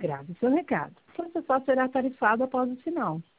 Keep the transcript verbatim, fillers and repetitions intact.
Grave seu recado. Seu acessório será tarifado após o sinal.